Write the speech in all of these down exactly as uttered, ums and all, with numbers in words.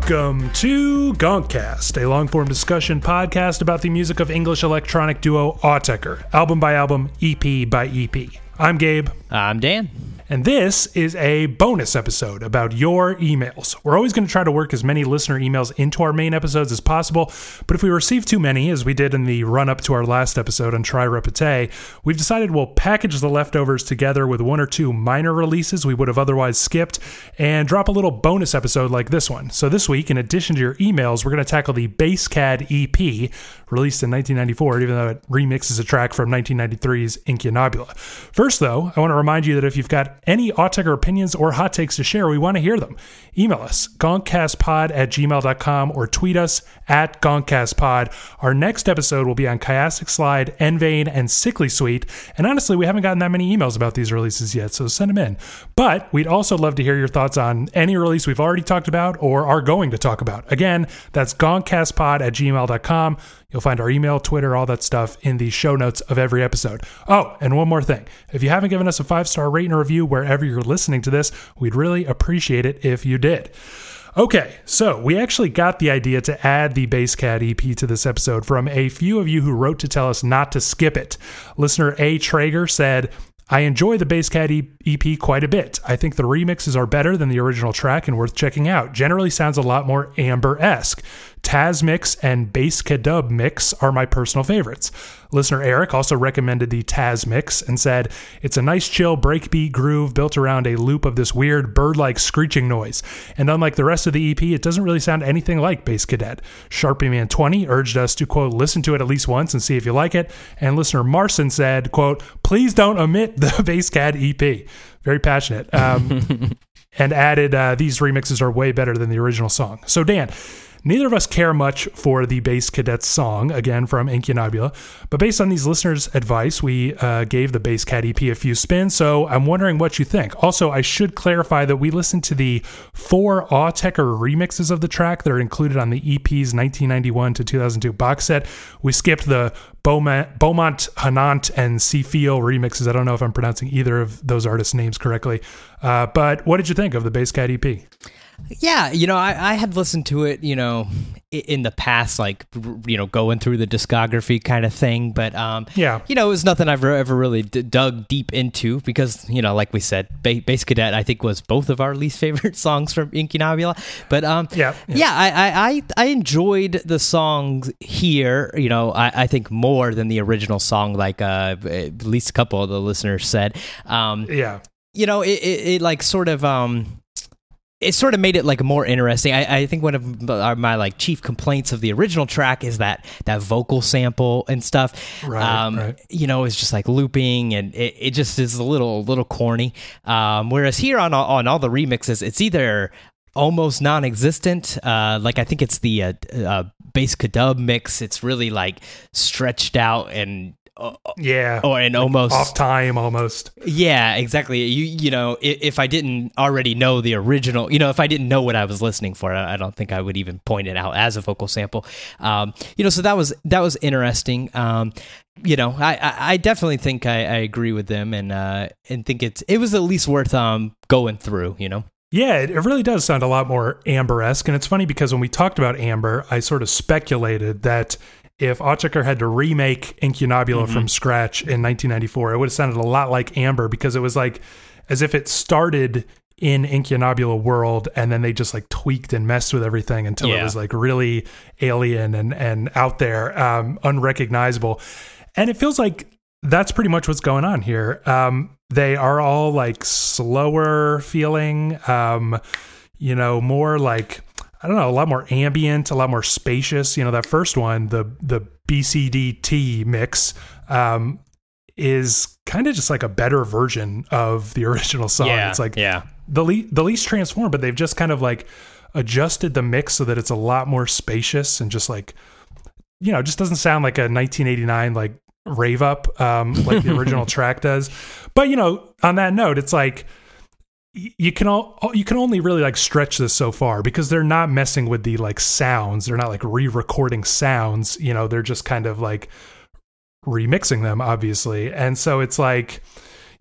Welcome to Gonkcast, a long-form discussion podcast about the music of English electronic duo Autechre, album by album, E P by E P. I'm Gabe. I'm Dan. And this is a bonus episode about your emails. We're always going to try to work as many listener emails into our main episodes as possible, but if we receive too many, as we did in the run-up to our last episode on Tri Repete, we've decided we'll package the leftovers together with one or two minor releases we would have otherwise skipped, and drop a little bonus episode like this one. So this week, in addition to your emails, we're going to tackle the Basscad E P, released in nineteen ninety-four, even though it remixes a track from nineteen ninety-three's Incunabula. First, though, I want to remind you that if you've got any Autechre opinions or hot takes to share, we want to hear them. Email us, gonkcastpod at gmail dot com, or tweet us at gonkcastpod. Our next episode will be on Chiastic Slide, Envain, and Sickly Sweet, and honestly, we haven't gotten that many emails about these releases yet, so send them in. But we'd also love to hear your thoughts on any release we've already talked about or are going to talk about. Again, that's gonkcastpod at gmail dot com. You'll find our email, Twitter, all that stuff in the show notes of every episode. Oh, and one more thing. If you haven't given us a five-star rate and review wherever you're listening to this, we'd really appreciate it if you did. Okay, so we actually got the idea to add the Basscad E P to this episode from a few of you who wrote to tell us not to skip it. Listener A. Traeger said, I enjoy the Basscad E P quite a bit. I think the remixes are better than the original track and worth checking out. Generally sounds a lot more Amber-esque. Taz Mix and Basscadub Mix are my personal favorites. Listener Eric also recommended the Taz Mix and said, it's a nice chill breakbeat groove built around a loop of this weird bird-like screeching noise. And unlike the rest of the E P, it doesn't really sound anything like Bass Cadet. Sharpie Man twenty urged us to, quote, listen to it at least once and see if you like it. And listener Marson said, quote, please don't omit the Basscad E P. Very passionate. Um, and added, uh, these remixes are way better than the original song. So Dan, neither of us care much for the Bass Cadet song, again from Incunabula, but based on these listeners' advice, we uh, gave the Basscad E P a few spins, so I'm wondering what you think. Also, I should clarify that we listened to the four Autechre remixes of the track that are included on the E P's nineteen ninety-one to two thousand two box set. We skipped the Beaumont, Beaumont Hanant, and Cfio remixes. I don't know if I'm pronouncing either of those artists' names correctly, uh, but what did you think of the Basscad E P? Yeah, you know, I, I had listened to it, you know, in the past, like, you know, going through the discography kind of thing. But, um, yeah, you know, it was nothing I've ever really d- dug deep into because, you know, like we said, ba- Bass Cadet, I think, was both of our least favorite songs from Incunabula. But, um, yeah, yeah, yeah I, I, I enjoyed the songs here, you know, I, I think more than the original song, like uh, at least a couple of the listeners said. Um, yeah. You know, it, it, it like sort of... Um, It sort of made it like more interesting. I, I think one of my, my like chief complaints of the original track is that that vocal sample and stuff. Right, um, right. You know, it's just like looping, and it, it just is a little little corny. Um, whereas here on on all the remixes, it's either almost non-existent. Uh, like I think it's the uh, uh, Basscadub mix. It's really like stretched out and. Uh, yeah, or an almost off time, almost. Yeah, exactly. You you know, if, if I didn't already know the original, you know, if I didn't know what I was listening for, I, I don't think I would even point it out as a vocal sample. Um, you know, so that was that was interesting. Um, you know, I, I, I definitely think I, I agree with them, and uh, and think it's it was at least worth um going through. You know. Yeah, it really does sound a lot more Amber-esque, and it's funny because when we talked about Amber, I sort of speculated that if Autechre had to remake Incunabula mm-hmm. from scratch in nineteen ninety-four, it would have sounded a lot like Amber because it was like as if it started in Incunabula world and then they just like tweaked and messed with everything until yeah. it was like really alien and, and out there, um, unrecognizable. And it feels like that's pretty much what's going on here. Um, they are all like slower feeling, um, you know, more like... I don't know, a lot more ambient, a lot more spacious. You know, that first one, the the B C D T mix, um, is kind of just like a better version of the original song. Yeah, it's like yeah. the le- the least transformed, but they've just kind of like adjusted the mix so that it's a lot more spacious and just like, you know, it just doesn't sound like a nineteen eighty-nine like rave up um, like the original track does. But you know, on that note, it's like. You can all you can only really like stretch this so far because they're not messing with the like sounds. They're not like re-recording sounds. You know, they're just kind of like remixing them, obviously. And so it's like,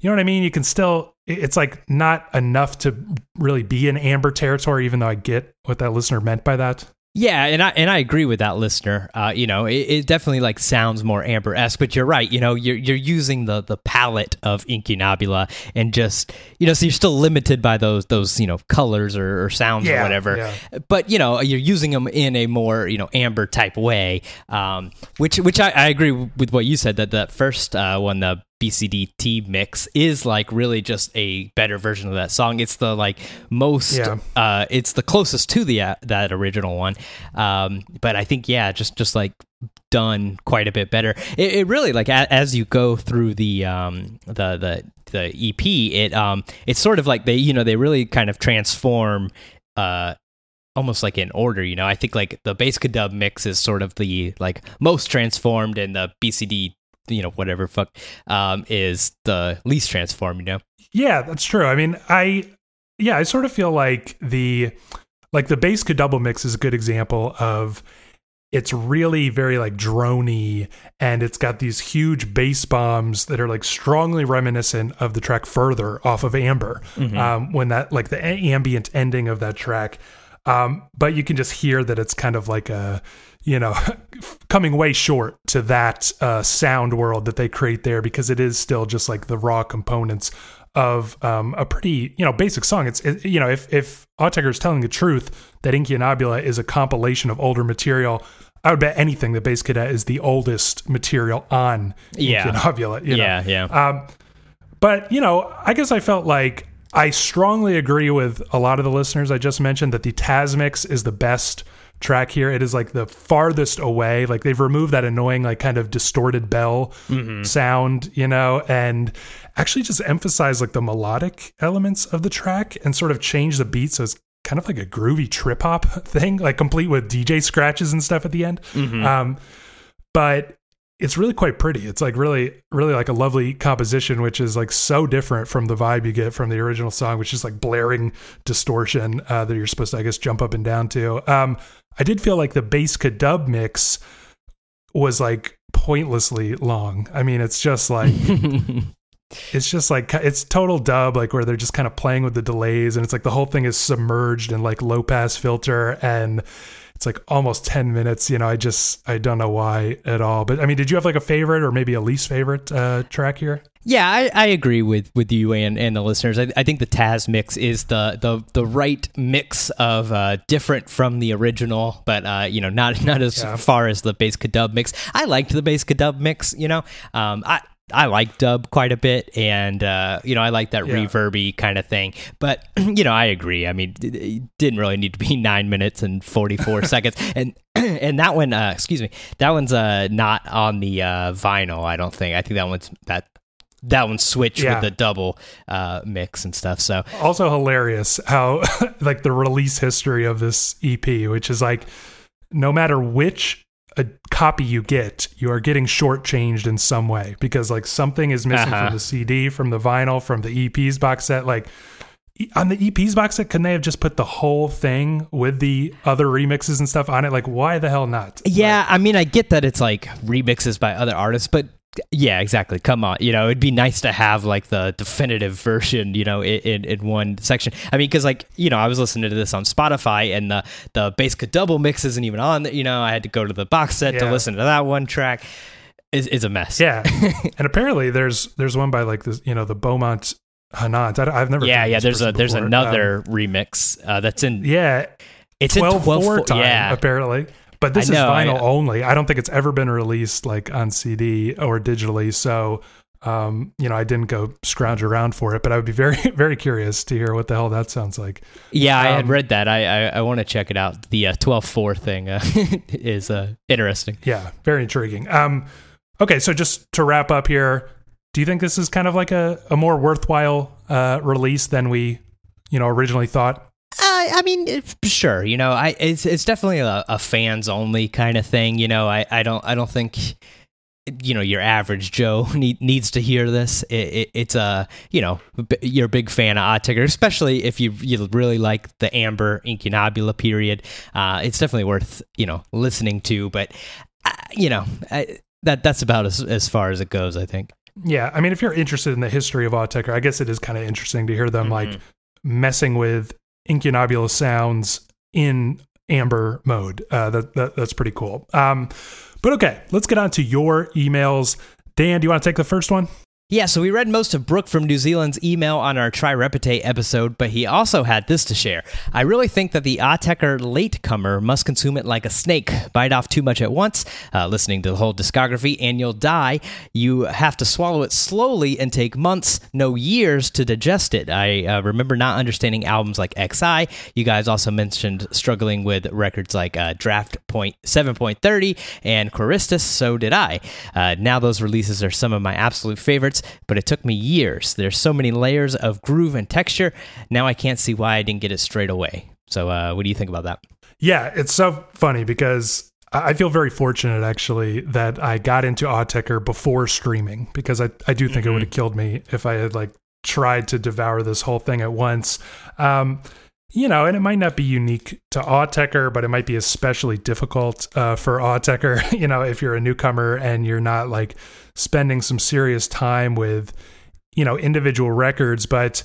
you know what I mean? You can still, it's like not enough to really be in amber territory, even though I get what that listener meant by that. Yeah, and I and I agree with that listener. Uh, you know, it, it definitely like sounds more amber-esque, but you're right. You know, you're you're using the the palette of Incunabula, and just you know, so you're still limited by those those you know colors or, or sounds yeah, or whatever. Yeah. But you know, you're using them in a more you know amber type way, um, which which I, I agree with what you said, that that first uh, one, the B C D T mix, is like really just a better version of that song. It's the like most yeah. uh it's the closest to the uh, that original one, um but I think yeah just just like done quite a bit better. It, it really like a, as you go through the um the the the E P, it um it's sort of like they you know they really kind of transform uh almost like in order. you know I think like the Bass Kadub mix is sort of the like most transformed, and the B C D you know whatever fuck um is the least transformed. you know yeah that's true. I mean I yeah I sort of feel like the like the Bass Kadouble mix is a good example of, it's really very like droney, and it's got these huge bass bombs that are like strongly reminiscent of the track Further off of Amber. Mm-hmm. um when that like the ambient ending of that track, um but you can just hear that it's kind of like a you know, coming way short to that uh, sound world that they create there, because it is still just like the raw components of um, a pretty, you know, basic song. It's, it, you know, if, if Autechre is telling the truth that Incunabula is a compilation of older material, I would bet anything that Bass Cadet is the oldest material on yeah. Incunabula. You know? Yeah, yeah. Um, but, you know, I guess I felt like I strongly agree with a lot of the listeners I just mentioned that the Taz mix is the best track here. It is like the farthest away. Like they've removed that annoying, like kind of distorted bell mm-hmm. sound, you know, and actually just emphasize like the melodic elements of the track and sort of change the beat. So it's kind of like a groovy trip hop thing, like complete with D J scratches and stuff at the end. Mm-hmm. Um, but it's really quite pretty. It's like really, really like a lovely composition, which is like so different from the vibe you get from the original song, which is like blaring distortion uh, that you're supposed to, I guess, jump up and down to. Um, I did feel like the Bass Kadub mix was like pointlessly long. I mean, it's just like, it's just like, it's total dub, like where they're just kind of playing with the delays, and it's like the whole thing is submerged in like low pass filter, and it's like almost ten minutes. You know, I just, I don't know why at all. But I mean, did you have like a favorite or maybe a least favorite uh, track here? Yeah, I, I agree with, with you and, and the listeners. I, I think the Taz mix is the the, the right mix of uh, different from the original, but uh, you know, not not as yeah. far as the Bass Kadub mix. I liked the Bass Kadub mix. You know, um, I. I like dub quite a bit, and uh, you know I like that yeah. reverby kind of thing. But you know I agree. I mean, it didn't really need to be nine minutes and forty-four seconds, and and that one, uh, excuse me, that one's uh, not on the uh, vinyl. I don't think. I think that one's that that one's switched yeah. with the double uh, mix and stuff. So also hilarious how like the release history of this E P, which is like no matter which a copy you get, you are getting shortchanged in some way, because like something is missing uh-huh. from the C D, from the vinyl, from the E P's box set. Like on the E P's box set, couldn't they have just put the whole thing with the other remixes and stuff on it? Like, why the hell not? Yeah, like, I mean, I get that it's like remixes by other artists, but yeah, exactly. Come on, you know, it'd be nice to have like the definitive version, you know, in in, in one section. I mean, because like you know, I was listening to this on Spotify, and the the Bass Kadouble mix isn't even on. You know, I had to go to the box set yeah. to listen to that one track. Is is a mess. Yeah, and apparently there's there's one by like this, you know, the Beaumont Hanant. I, I've never. Yeah, yeah. There's a there's another um, remix uh, that's in. Yeah, it's twelve in twelve four time yeah. apparently. But this know, is vinyl I, only. I don't think it's ever been released like on C D or digitally. So, um, you know, I didn't go scrounge around for it, but I would be very, very curious to hear what the hell that sounds like. Yeah, um, I had um, read that. I I, I want to check it out. The uh, twelve four thing uh, is uh, interesting. Yeah, very intriguing. Um, okay, so just to wrap up here, do you think this is kind of like a, a more worthwhile uh, release than we, you know, originally thought? Uh, I mean, sure. You know, I it's it's definitely a, a fans only kind of thing. You know, I, I don't I don't think you know your average Joe need, needs to hear this. It, it, it's a you know you're a big fan of Autechre, especially if you you really like the Amber Incunabula period. Uh, it's definitely worth you know listening to. But uh, you know I, that that's about as as far as it goes, I think. Yeah, I mean, if you're interested in the history of Autechre, I guess it is kind of interesting to hear them mm-hmm. like messing with incunabulous sounds in amber mode. Uh, that, that that's pretty cool. Um, but okay, let's get on to your emails. Dan, do you want to take the first one? Yeah, so we read most of Brooke from New Zealand's email on our Try Repete episode, but he also had this to share. I really think that the Autechre latecomer must consume it like a snake. Bite off too much at once, uh, listening to the whole discography, and you'll die. You have to swallow it slowly and take months, no years, to digest it. I uh, remember not understanding albums like X I. You guys also mentioned struggling with records like uh, Draft Point seven point thirty and Choristus, so did I. Uh, now those releases are some of my absolute favorites, but it took me years. There's so many layers of groove and texture. Now I can't see why I didn't get it straight away. So uh, what do you think about that? Yeah, it's so funny because I feel very fortunate, actually, that I got into Autechre before streaming, because I, I do think mm-hmm. it would have killed me if I had like tried to devour this whole thing at once. Um, you know, and it might not be unique to Autechre, but it might be especially difficult uh, for Autechre, you know, if you're a newcomer and you're not like spending some serious time with, you know, individual records. But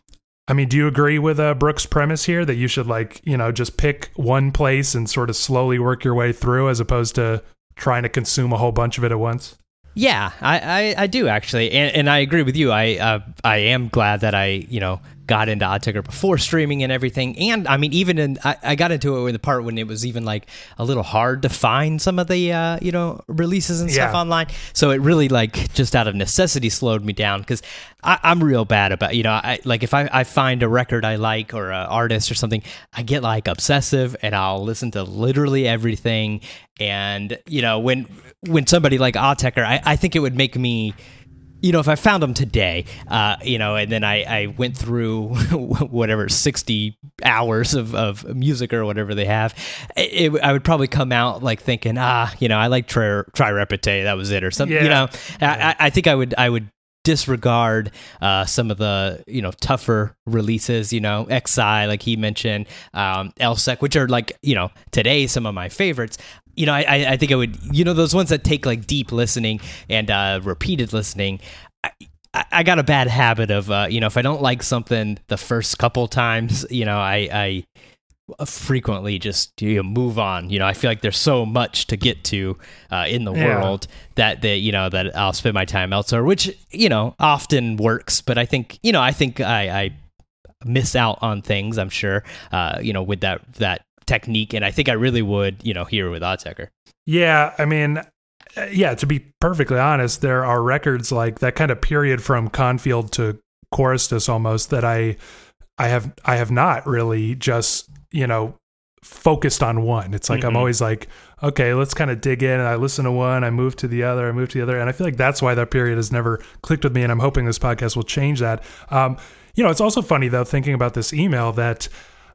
I mean, do you agree with uh, Brooke's premise here that you should like, you know, just pick one place and sort of slowly work your way through as opposed to trying to consume a whole bunch of it at once? Yeah, I, I, I do actually, and, and I agree with you. I uh, I am glad that I you know got into Autechre before streaming and everything, and I mean even in I, I got into it in the part when it was even like a little hard to find some of the uh, you know releases and stuff yeah. online. So it really like just out of necessity slowed me down, because I'm real bad about you know I like if I, I find a record I like or an artist or something, I get like obsessive and I'll listen to literally everything. And you know when when somebody like Autechre, I, I think it would make me, you know, if I found them today, uh, you know, and then I, I went through whatever sixty hours of, of music or whatever they have, it, it, I would probably come out like thinking, ah, you know, I like Try, Try Repete, that was it, or something. Yeah. You know, yeah. I, I think I would I would disregard uh, some of the you know tougher releases, you know, X I, like he mentioned, um, Elsek, which are like you know today some of my favorites. You know, I, I think I would, you know, those ones that take like deep listening and uh, repeated listening. I, I got a bad habit of, uh, you know, if I don't like something the first couple times, you know, I, I frequently just you know, move on. You know, I feel like there's so much to get to uh, in the yeah. world that, that, you know, that I'll spend my time elsewhere, which, you know, often works. But I think, you know, I think I, I miss out on things, I'm sure, uh, you know, with that, that, technique, and I think I really would, you know, here with Autechre. Yeah, I mean, yeah, to be perfectly honest, there are records like that kind of period from Confield to Choristus almost that I I have I have not really just, you know, focused on one. It's like mm-hmm. I'm always like, okay, let's kind of dig in, and I listen to one, I move to the other, I move to the other, and I feel like that's why that period has never clicked with me, and I'm hoping this podcast will change that. Um, you know, it's also funny though, thinking about this email, that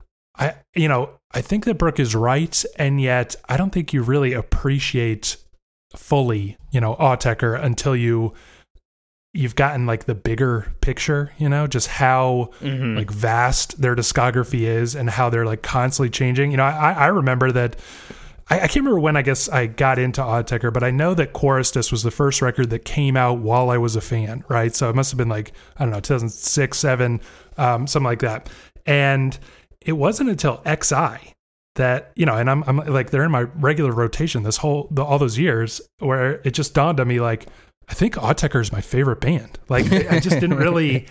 I, you know, I think that Brooke is right, and yet I don't think you really appreciate fully, you know, Autechre until you you've gotten like the bigger picture, you know, just how mm-hmm. like vast their discography is and how they're like constantly changing. You know, I, I remember that I, I can't remember when I guess I got into Autechre, but I know that Choristus was the first record that came out while I was a fan, right? So it must have been like I don't know, two thousand six, seven, um, something like that, and it wasn't until X I that, you know, and I'm, I'm like, they're in my regular rotation this whole, the, all those years, where it just dawned on me, like, I think Autechre is my favorite band. Like, I just didn't really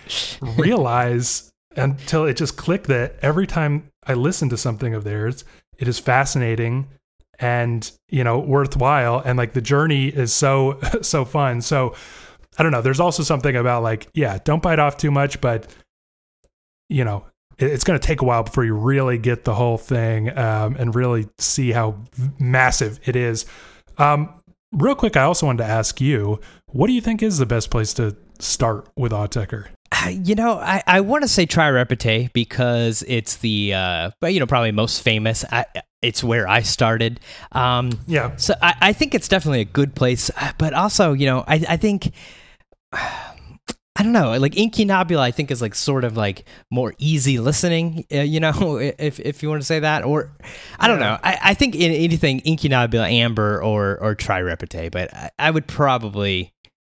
realize until it just clicked that every time I listen to something of theirs, it is fascinating and, you know, worthwhile. And like the journey is so, so fun. So I don't know. There's also something about like, yeah, don't bite off too much, but, you know, it's going to take a while before you really get the whole thing um, and really see how massive it is. Um, real quick, I also wanted to ask you, what do you think is the best place to start with Autechre? You know, I, I want to say Try Repete because it's the, uh, you know, probably most famous. I, it's where I started. Um, yeah. So I, I think it's definitely a good place. But also, you know, I, I think... I don't know, like Incunabula, I think is like sort of like more easy listening, uh, you know, if if you want to say that, or I don't yeah. know. I, I think in anything Incunabula, Amber, or or Try Repete, but I, I would probably,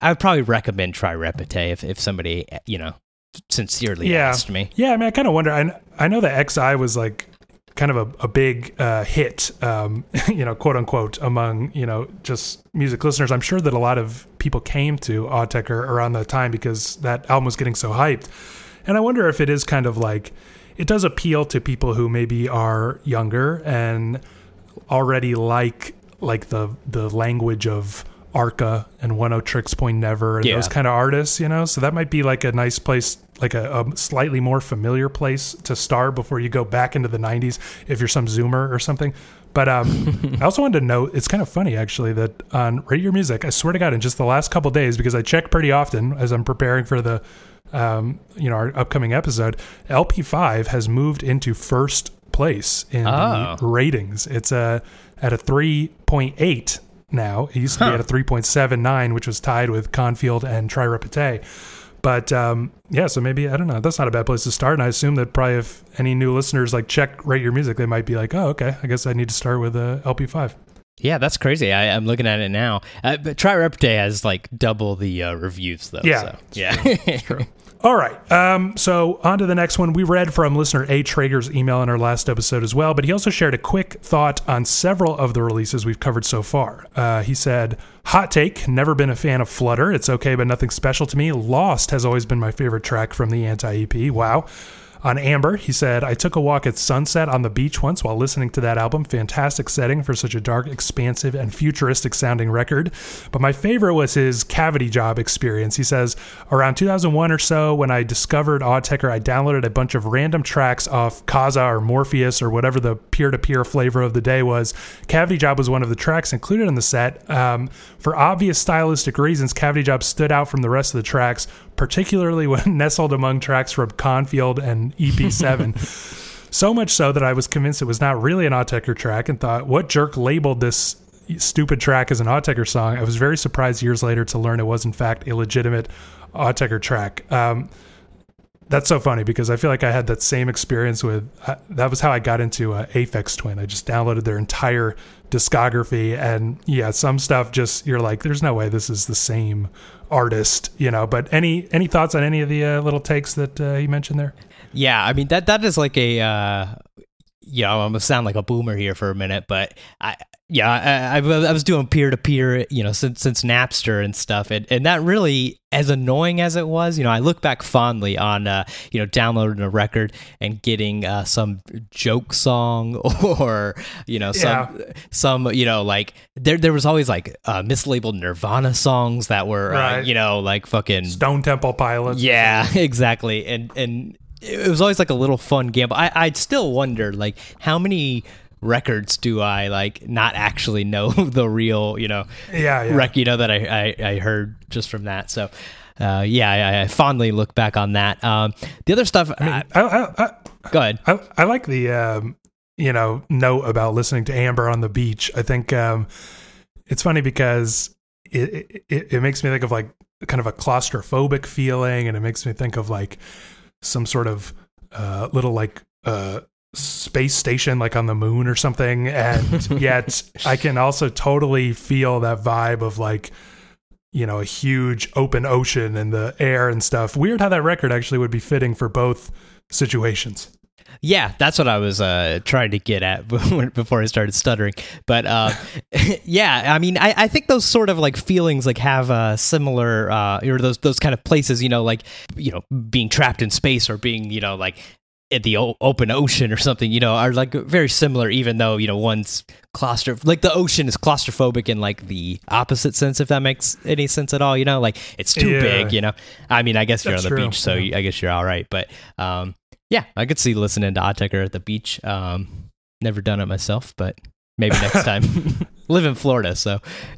I would probably recommend Tri Repete if, if somebody, you know, sincerely yeah. asked me. Yeah, I mean, I kind of wonder. I, I know that X I was like kind of a, a big uh, hit, um, you know, quote unquote, among, you know, just music listeners. I'm sure that a lot of people came to Autechre around that time because that album was getting so hyped. And I wonder if it is kind of like, it does appeal to people who maybe are younger and already like like the the language of Arca and Oneohtrix Point Never and yeah. those kind of artists, you know? So that might be like a nice place, like a, a slightly more familiar place to start before you go back into the nineties if you're some Zoomer or something. But um, I also wanted to note, it's kind of funny actually that on Rate Your Music, I swear to God, in just the last couple of days, because I check pretty often as I'm preparing for the, um, you know, our upcoming episode, L P five has moved into first place in oh. the ratings. It's a, at a three point eight now. It used to huh. be at a three point seven nine, which was tied with Confield and Tri Repete. But um, yeah, so maybe, I don't know, that's not a bad place to start. And I assume that probably if any new listeners like check Rate Your Music, they might be like, oh, okay, I guess I need to start with uh, L P five. Yeah, that's crazy. I, I'm looking at it now. Uh, but Tri Repete has like double the uh, reviews though. Yeah. So, yeah. True. True. All right. Um, so on to the next one. We read from listener A. Traeger's email in our last episode as well, but he also shared a quick thought on several of the releases we've covered so far. Uh, he said, hot take, never been a fan of Flutter. It's okay, but nothing special to me. Lost has always been my favorite track from the Anti-E P. Wow. On Amber, he said, I took a walk at sunset on the beach once while listening to that album. Fantastic setting for such a dark, expansive, and futuristic sounding record. But my favorite was his Cavity Job experience. He says, around two thousand one or so, when I discovered Autechre, I downloaded a bunch of random tracks off Kazaa or Morpheus or whatever the peer-to-peer flavor of the day was. Cavity Job was one of the tracks included in the set. Um, for obvious stylistic reasons, Cavity Job stood out from the rest of the tracks, particularly when nestled among tracks from Confield and E P seven. So much so that I was convinced it was not really an Autechre track and thought, what jerk labeled this stupid track as an Autechre song? I was very surprised years later to learn it was in fact a legitimate Autechre track. Um, that's so funny because I feel like I had that same experience with, uh, that was how I got into uh, Aphex Twin. I just downloaded their entire discography and yeah, some stuff just, you're like, there's no way this is the same artist, you know. But any any thoughts on any of the uh, little takes that uh, he mentioned there? Yeah, I mean that that is like a uh, you know, I'm gonna sound like a boomer here for a minute, but I yeah I, I, I was doing peer to peer, you know, since since Napster and stuff, and and that really, as annoying as it was, you know, I look back fondly on uh, you know, downloading a record and getting uh, some joke song or you know some yeah. some you know like there there was always like uh, mislabeled Nirvana songs that were right. uh, you know, like fucking Stone Temple Pilots. Yeah, exactly, and and it was always like a little fun gamble. I I'd still wonder like how many records do I like not actually know the real, you know, yeah, yeah. rec, you know, that I, I, I heard just from that. So, uh, yeah, I, I fondly look back on that. Um, the other stuff, I mean, I, I, I, go ahead. I, I like the, um, you know, note about listening to Amber on the beach. I think um, it's funny because it, it, it makes me think of like kind of a claustrophobic feeling. And it makes me think of like some sort of uh, little like, uh, space station like on the moon or something, and yet I can also totally feel that vibe of like, you know, a huge open ocean and the air and stuff. Weird how that record actually would be fitting for both situations. Yeah, that's what I was uh, trying to get at before I started stuttering. But uh, yeah, I mean, I, I think those sort of like feelings like have a similar, uh, or those those kind of places, you know, like, you know, being trapped in space or being, you know, like in the o- open ocean or something, you know, are like very similar, even though, you know, one's claustrophobic, like the ocean is claustrophobic in like the opposite sense, if that makes any sense at all, you know, like it's too yeah. big, you know. I mean, I guess you're That's on the true. beach, so yeah. I guess you're all right. But um, yeah, I could see listening to Autechre at the beach. Um, never done it myself, but maybe next time. Live in Florida, so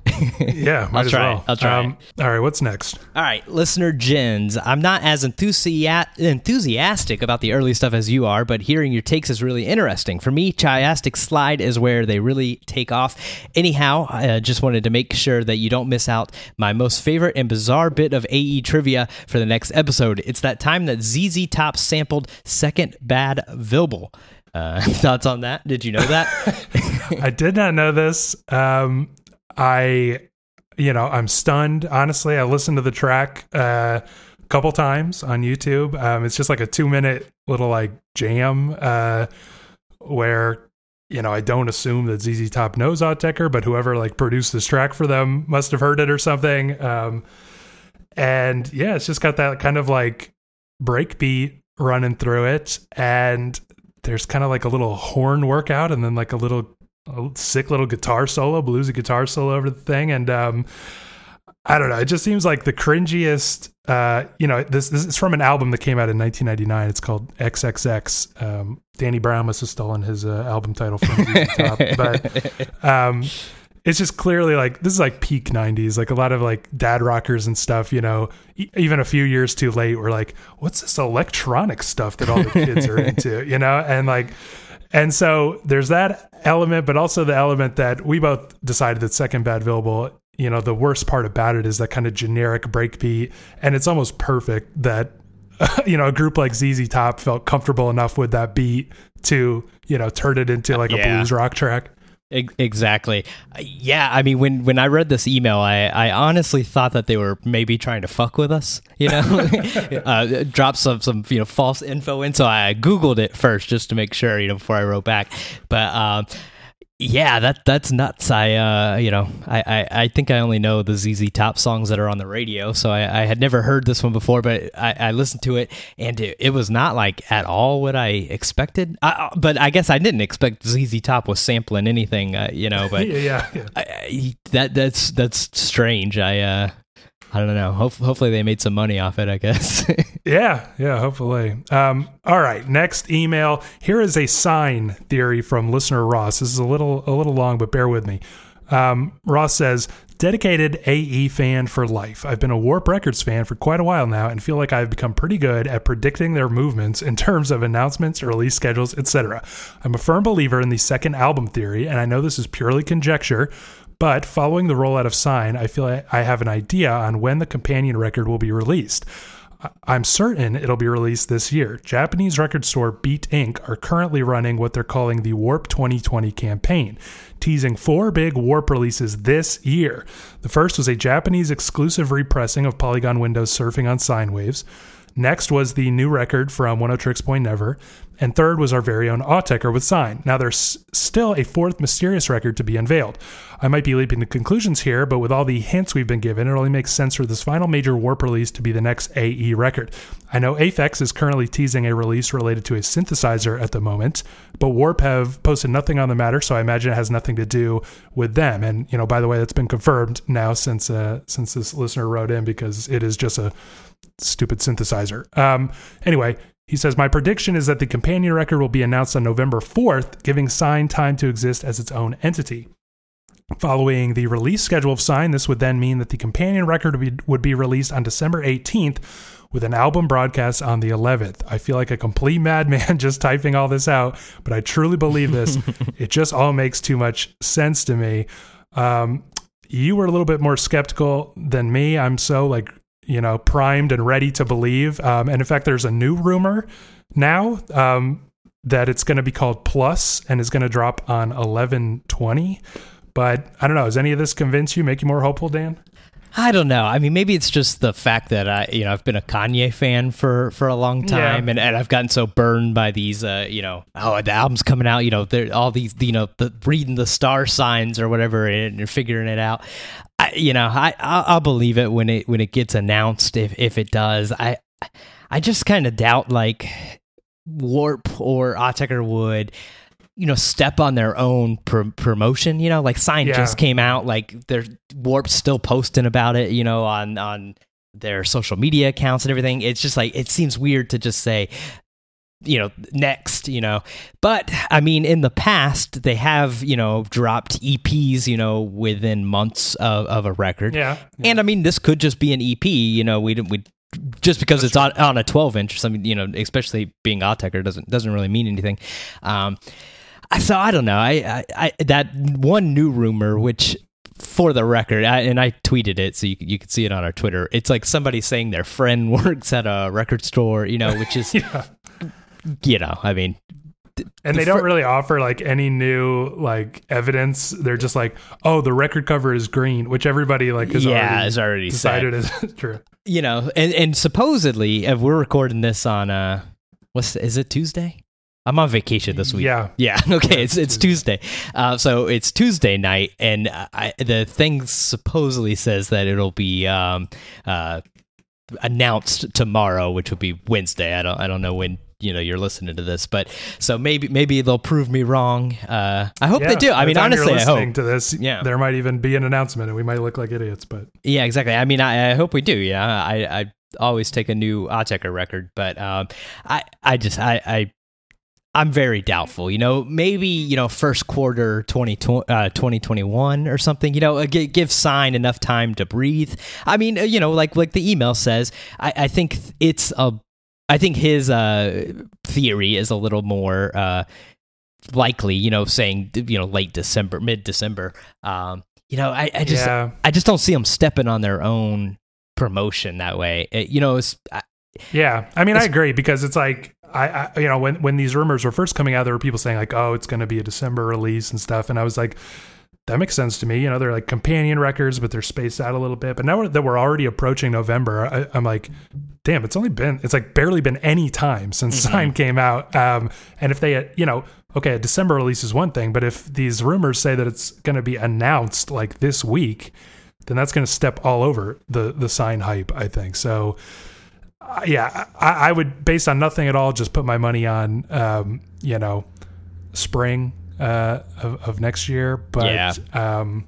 yeah, I'll try. Well. I'll try. Um, all right, what's next? All right, listener Jens. I'm not as enthusi- enthusiastic about the early stuff as you are, but hearing your takes is really interesting. For me, Chiastic Slide is where they really take off. Anyhow, I uh, just wanted to make sure that you don't miss out my most favorite and bizarre bit of A E trivia for the next episode. It's that time that Z Z Top sampled Second Bad Vilbel. Uh, thoughts on that? Did you know that? I did not know this. Um, I you know, I'm stunned. Honestly, I listened to the track uh, a couple times on YouTube. Um, it's just like a two minute little like jam uh, where, you know, I don't assume that Z Z Top knows Autechre, but whoever like produced this track for them must have heard it or something. Um, and yeah, it's just got that kind of like breakbeat running through it. And there's kind of like a little horn workout and then like a little a sick little guitar solo, bluesy guitar solo over the thing. And um, I don't know. It just seems like the cringiest, uh, you know, this, this is from an album that came out in nineteen ninety-nine. It's called X X X. Um, Danny Brown must have stolen his uh, album title from the top, but um, it's just clearly like, this is like peak nineties, like a lot of like dad rockers and stuff, you know, e- even a few years too late, we're like, what's this electronic stuff that all the kids are into, you know? And like, and so there's that element, but also the element that we both decided that Second Bad Vilbel, you know, the worst part about it is that kind of generic breakbeat. And it's almost perfect that, uh, you know, a group like Z Z Top felt comfortable enough with that beat to, you know, turn it into like yeah. a blues rock track. Exactly. Yeah, I mean, when, when I read this email, I, I honestly thought that they were maybe trying to fuck with us, you know, uh, drop some, some, you know, false info in. So I Googled it first just to make sure, you know, before I wrote back. But um, yeah, that that's nuts. I, uh, you know, I, I, I think I only know the Z Z Top songs that are on the radio. So I, I had never heard this one before, but I, I listened to it and it, it was not like at all what I expected. I, but I guess I didn't expect Z Z Top was sampling anything, uh, you know, but yeah, yeah, yeah. I, I, that that's, that's strange. I, uh, I don't know. Ho- hopefully they made some money off it, I guess. yeah, yeah, hopefully. Um, all right, next email. Here is a sign theory from listener Ross. This is a little a little long, but bear with me. Um, Ross says, dedicated A E fan for life. I've been a Warp Records fan for quite a while now and feel like I've become pretty good at predicting their movements in terms of announcements, release schedules, et cetera. I'm a firm believer in the second album theory, and I know this is purely conjecture, but following the rollout of Sign, I feel I have an idea on when the companion record will be released. I'm certain it'll be released this year. Japanese record store Beat Incorporated are currently running what they're calling the Warp twenty twenty campaign, teasing four big Warp releases this year. The first was a Japanese exclusive repressing of Polygon Window's Surfing on Sine Waves. Next was the new record from Oneohtrix Point Never. And third was our very own Autechre with Sign. Now there's still a fourth mysterious record to be unveiled. I might be leaping to conclusions here, but with all the hints we've been given, it only makes sense for this final major Warp release to be the next A E record. I know Aphex is currently teasing a release related to a synthesizer at the moment, but Warp have posted nothing on the matter, so I imagine it has nothing to do with them. And, you know, by the way, that's been confirmed now since uh, since this listener wrote in, because it is just a stupid synthesizer. Um, anyway, he says, my prediction is that the companion record will be announced on November fourth, giving Sign time to exist as its own entity. Following the release schedule of Sign, this would then mean that the companion record would be, would be released on December eighteenth with an album broadcast on the eleventh. I feel like a complete madman just typing all this out, but I truly believe this. It just all makes too much sense to me. Um, you were a little bit more skeptical than me. I'm so like, you know, primed and ready to believe. Um, and in fact, there's a new rumor now um, that it's going to be called Plus and is going to drop on eleven twenty. But I don't know. Does any of this convince you, make you more hopeful, Dan? I don't know. I mean, maybe it's just the fact that I, you know, I've been a Kanye fan for, for a long time, yeah. and, and I've gotten so burned by these, uh, you know, oh, the album's coming out, you know, there all these, you know, the reading the star signs or whatever and you're figuring it out. I, you know, I I'll, I'll believe it when it when it gets announced, if if it does. I I just kind of doubt like Warp or Autechre would, you know, step on their own pr- promotion, you know, like Sign yeah. just came out, like their Warp's still posting about it, you know, on, on their social media accounts and everything. It's just like, it seems weird to just say, you know, next, you know, but I mean, in the past they have, you know, dropped E Ps, you know, within months of, of a record. Yeah, yeah. And I mean, this could just be an E P, you know, we didn't, we just because That's it's on, on a twelve inch or something, you know, especially being Autechre doesn't, doesn't really mean anything. Um, So I don't know. I, I, I that one new rumor, which for the record, I, and I tweeted it, so you you could see it on our Twitter. It's like somebody saying their friend works at a record store, you know, which is, yeah. you know, I mean, And the they don't fir- really offer like any new like evidence. They're just like, oh, the record cover is green, which everybody like has yeah, already, is already decided said. is true. You know, and, and supposedly, if we're recording this on uh, what's is it Tuesday? I'm on vacation this week. Yeah, yeah. Okay, it's it's Tuesday. Uh, so it's Tuesday night, and I, the thing supposedly says that it'll be um, uh, announced tomorrow, which will be Wednesday. I don't I don't know when you know you're listening to this, but so maybe maybe they'll prove me wrong. Uh, I hope yeah, they do. I mean, honestly, you're listening I hope to this. Yeah, there might even be an announcement, and we might look like idiots. But yeah, exactly. I mean, I, I hope we do. Yeah, I I always take a new Autechre record, but um, I I just I I. I'm very doubtful, you know, maybe, you know, first quarter twenty twenty-one or something, you know, give, give Sign enough time to breathe. I mean, you know, like like the email says, I, I think it's a, I think his uh, theory is a little more uh, likely, you know, saying, you know, late December, mid-December. Um, you know, I, I just, yeah. I just don't see them stepping on their own promotion that way. It, you know, it's... I, yeah, I mean, I agree because it's like, I, I, you know, when, when these rumors were first coming out, there were people saying like, oh, it's going to be a December release and stuff. And I was like, that makes sense to me. You know, they're like companion records, but they're spaced out a little bit. But now we're, that we're already approaching November, I, I'm like, damn, it's only been, it's like barely been any time since mm-hmm. Sign came out. Um, and if they, had, you know, okay, a December release is one thing, but if these rumors say that it's going to be announced like this week, then that's going to step all over the, the Sign hype, I think. So, Uh, yeah, I, I would, based on nothing at all, just put my money on, um, you know, spring uh, of, of next year. But, yeah. Um,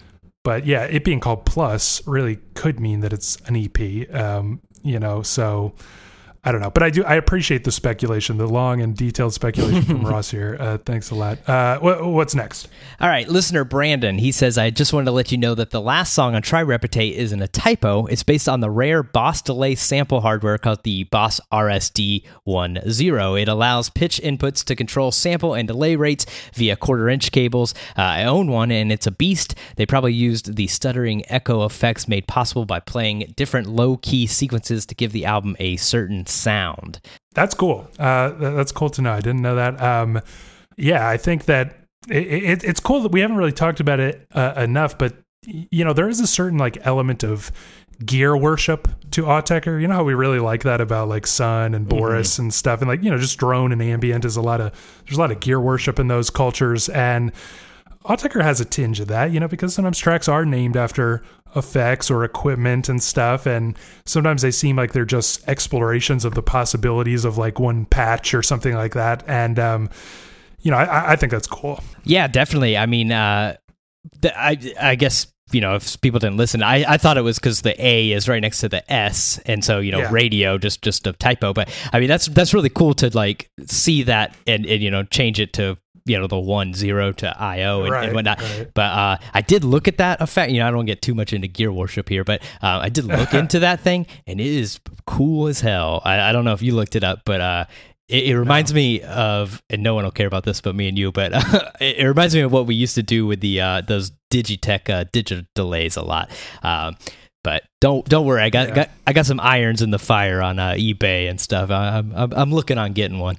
but yeah, it being called Plus really could mean that it's an E P, um, you know, so I don't know. But I do, I appreciate the speculation, the long and detailed speculation from Ross here. Uh, thanks a lot. Uh, what, what's next? All right, listener Brandon, he says, I just wanted to let you know that the last song on Try Repetate isn't a typo. It's based on the rare Boss Delay sample hardware called the Boss R S D ten. It allows pitch inputs to control sample and delay rates via quarter-inch cables. Uh, I own one, and it's a beast. They probably used the stuttering echo effects made possible by playing different low-key sequences to give the album a certain sound. That's cool. Uh, that's cool to know. I didn't know that. Um, yeah, I think that it, it, it's cool that we haven't really talked about it uh, enough, but you know, there is a certain like element of gear worship to Autechre. You know how we really like that about like Sun and Boris mm-hmm. and stuff, and like, you know, just drone and ambient is a lot of, there's a lot of gear worship in those cultures, and Autechre has a tinge of that, you know, because sometimes tracks are named after effects or equipment and stuff, and sometimes they seem like they're just explorations of the possibilities of like one patch or something like that. And um you know, I, I think that's cool. Yeah, definitely. I mean, uh the, I I guess, you know, if people didn't listen, I, I thought it was because the A is right next to the S, and so, you know, yeah. radio just just a typo. But I mean, that's that's really cool to like see that and, and you know, change it to, you know, the one zero to I O and, right, and whatnot. Right. But uh, I did look at that effect. You know, I don't get too much into gear worship here, but uh, I did look into that thing, and it is cool as hell. I, I don't know if you looked it up, but uh, it, it reminds no. me of, and no one will care about this but me and you, but uh, it, it reminds me of what we used to do with the uh, those Digitech uh, digital delays a lot. Um, But don't don't worry, I got, yeah. got I got some irons in the fire on uh, eBay and stuff. I'm, I'm I'm looking on getting one.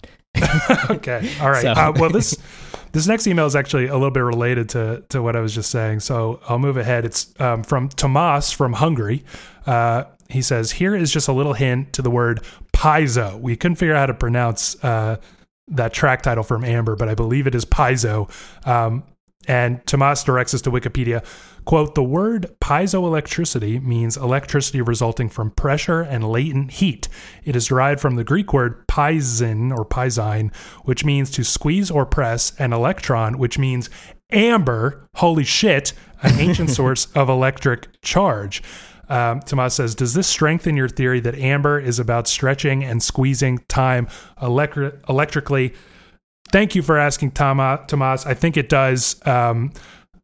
Okay, all right. So. Uh, well, this this next email is actually a little bit related to to what I was just saying, so I'll move ahead. It's um, from Tomas from Hungary. Uh, he says, here is just a little hint to the word piezo. We couldn't figure out how to pronounce uh, that track title from Amber, but I believe it is piezo. Um, and Tomas directs us to Wikipedia. Quote, the word piezoelectricity means electricity resulting from pressure and latent heat. It is derived from the Greek word piesin or pisine, which means to squeeze or press, and electron, which means amber, holy shit, an ancient source of electric charge. Um, Tomas says, does this strengthen your theory that amber is about stretching and squeezing time electri- electrically? Thank you for asking, Tama, Tomas. I think it does. Um,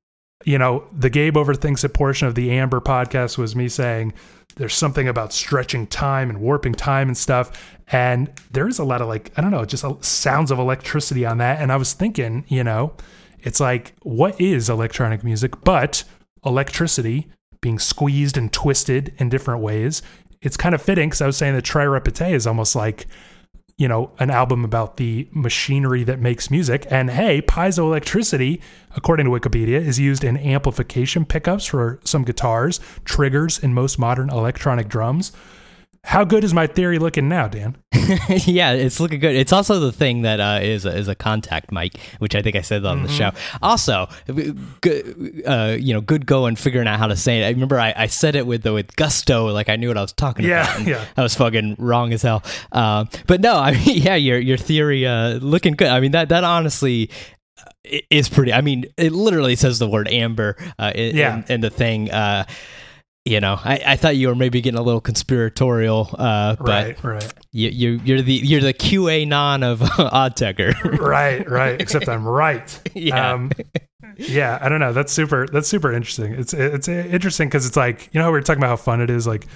you know, the Gabe Overthinks It portion of the Amber podcast was me saying there's something about stretching time and warping time and stuff. And there's a lot of like, I don't know, just sounds of electricity on that. And I was thinking, you know, it's like, what is electronic music but electricity being squeezed and twisted in different ways? It's kind of fitting because I was saying that Try Repetate is almost like you know, an album about the machinery that makes music. And hey, piezoelectricity, according to Wikipedia, is used in amplification pickups for some guitars, triggers in most modern electronic drums. How good is my theory looking now, Dan? Yeah, it's looking good. It's also the thing that uh, is a, is a contact mic, which I think I said on mm-hmm. the show. Also, good, uh, you know, good going figuring out how to say it. I remember I, I said it with the, with gusto, like I knew what I was talking yeah, about. Yeah, I was fucking wrong as hell. Uh, but no, I mean, yeah, your your theory uh, looking good. I mean, that that honestly is pretty. I mean, it literally says the word amber uh, in, yeah. in, in the thing. Uh, You know, I, I thought you were maybe getting a little conspiratorial, uh, but right, right. You, you, you're the you're the QAnon of Oddtecher. Right, right. Except I'm right. Yeah, um, yeah. I don't know. That's super. That's super interesting. It's it's interesting because it's like, you know how we were talking about how fun it is, like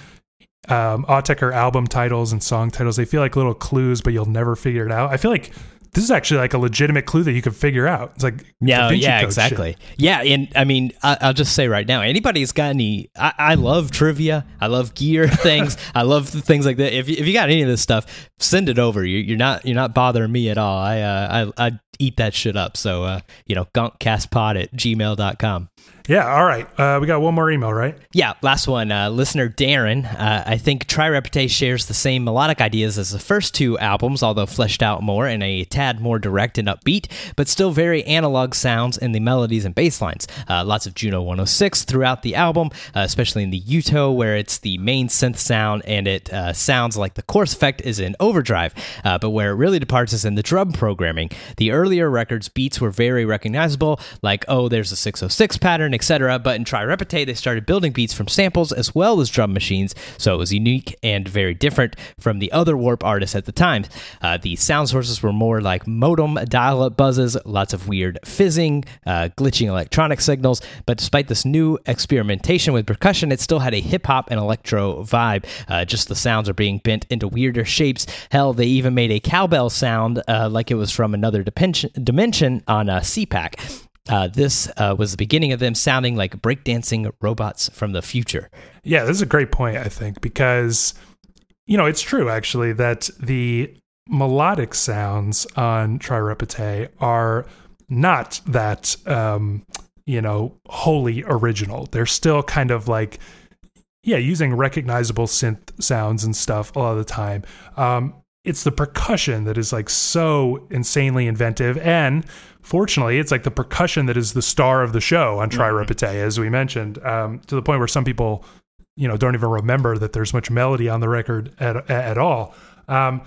um, Oddtecher album titles and song titles. They feel like little clues, but you'll never figure it out. I feel like this is actually like a legitimate clue that you could figure out. It's like yeah, yeah, exactly. Shit. Yeah, and I mean, I, I'll just say right now, anybody's got any? I, I love trivia. I love gear things. I love things like that. If you, if you got any of this stuff, send it over. You, you're not you're not bothering me at all. I uh, I I eat that shit up. So uh, you know, gunkcastpod at gmail dot com. Yeah, all right. Uh, we got one more email, right? Yeah, last one. Uh, listener Darren, uh, I think Try Repartee shares the same melodic ideas as the first two albums, although fleshed out more and a tad more direct and upbeat, but still very analog sounds in the melodies and bass lines. Uh, lots of Juno one oh six throughout the album, uh, especially in the Uto, where it's the main synth sound and it uh, sounds like the chorus effect is in overdrive, uh, but where it really departs is in the drum programming. The earlier records' beats were very recognizable, like, oh, there's a six oh six pattern, et cetera. But in Try Repartee, they started building beats from samples as well as drum machines, so it was unique and very different from the other Warp artists at the time. Uh, the sound sources were more like modem dial-up buzzes, lots of weird fizzing, uh, glitching electronic signals, but despite this new experimentation with percussion, it still had a hip-hop and electro vibe. Uh, just the sounds are being bent into weirder shapes. Hell, they even made a cowbell sound uh, like it was from another dimension, dimension on a C PAC. Uh, this uh, was the beginning of them sounding like breakdancing robots from the future. Yeah, this is a great point, I think, because, you know, it's true, actually, that the melodic sounds on Try Repartee are not that, um, you know, wholly original. They're still kind of like, yeah, using recognizable synth sounds and stuff a lot of the time. Um, it's the percussion that is like so insanely inventive, and fortunately, it's like the percussion that is the star of the show on Try Repartee, mm-hmm. as we mentioned, um, to the point where some people, you know, don't even remember that there's much melody on the record at at all. Um,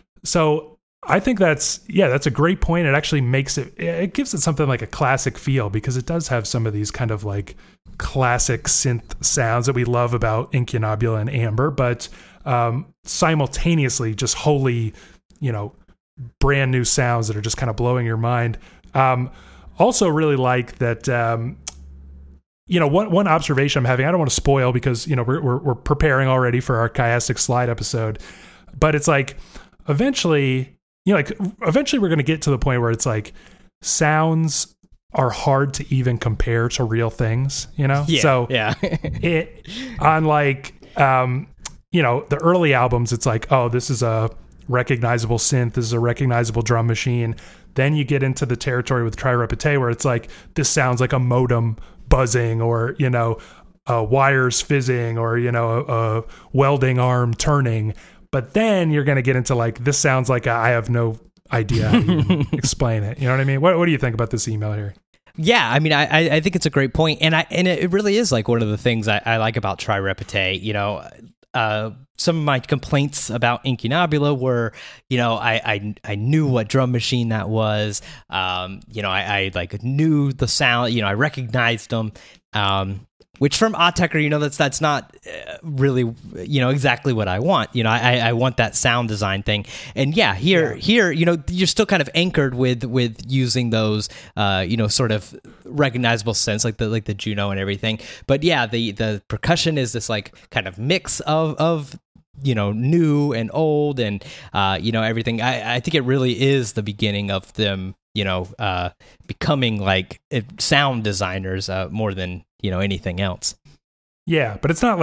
so I think that's, yeah, that's a great point. It actually makes it, it gives it something like a classic feel, because it does have some of these kind of like classic synth sounds that we love about Incunabula and Amber, but um, simultaneously just wholly, you know, brand new sounds that are just kind of blowing your mind. Um, also really like that, um, you know, one, one observation I'm having, I don't want to spoil because, you know, we're, we're, we're preparing already for our chiastic slide episode, but it's like, eventually, you know, like eventually we're going to get to the point where it's like sounds are hard to even compare to real things, you know? Yeah, so yeah. it, on like, um, you know, the early albums, it's like, oh, this is a recognizable synth, this is a recognizable drum machine. Then you get into the territory with Try Repartee where it's like, this sounds like a modem buzzing, or, you know, uh, wires fizzing, or, you know, a, a welding arm turning. But then you're going to get into like, this sounds like a, I have no idea how to explain it. You know what I mean? What, what do you think about this email here? Yeah, I mean, I, I think it's a great point, and I and it really is like one of the things I, I like about Try Repartee. You know, uh, some of my complaints about Incunabula were, you know, I I, I knew what drum machine that was. Um, you know, I, I like knew the sound. You know, I recognized them. Um, Which from Oddtecher, you know, that's that's not uh, really, you know, exactly what I want. You know, I, I want that sound design thing. And yeah, here, yeah. here, you know, you're still kind of anchored with with using those, uh, you know, sort of recognizable sense, like the like the Juno and everything. But yeah, the the percussion is this like kind of mix of of you know, new and old, and uh, you know, everything. I, I think it really is the beginning of them, you know, uh, becoming like sound designers uh, more than, you know, anything else. Yeah, but it's not like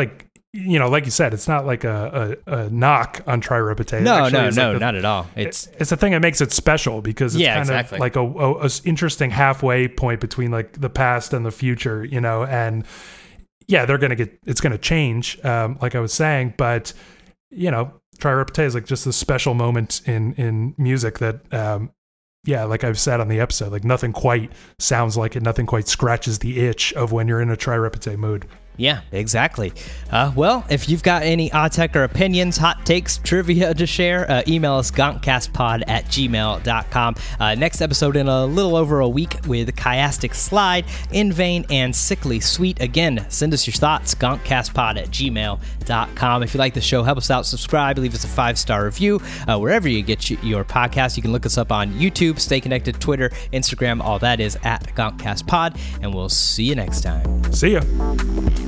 you know, like you said, it's not like a, a, a knock on Tri-Repetay. No, no, no, like a, not at all. It's it's a thing that makes it special because it's yeah, kind exactly. of like a, a, a interesting halfway point between like the past and the future, you know, and yeah, they're going to get, it's going to change, um, like I was saying, but you know, Tri-Repetay is like just a special moment in, in music that, um, yeah, like I've said on the episode, like nothing quite sounds like it, nothing quite scratches the itch of when you're in a Tri-Repetay mood. Yeah, exactly. Uh, well, if you've got any Autechre or opinions, hot takes, trivia to share, uh, email us gonkcastpod at gmail dot com. Uh, next episode in a little over a week with Chiastic Slide, In Vain, and Sickly Sweet. Again, send us your thoughts, gonkcastpod at gmail dot com. If you like the show, help us out, subscribe, leave us a five-star review. Uh, wherever you get your podcast, you can look us up on YouTube, Stay Connected, Twitter, Instagram, all that is at gonkcastpod, and we'll see you next time. See ya.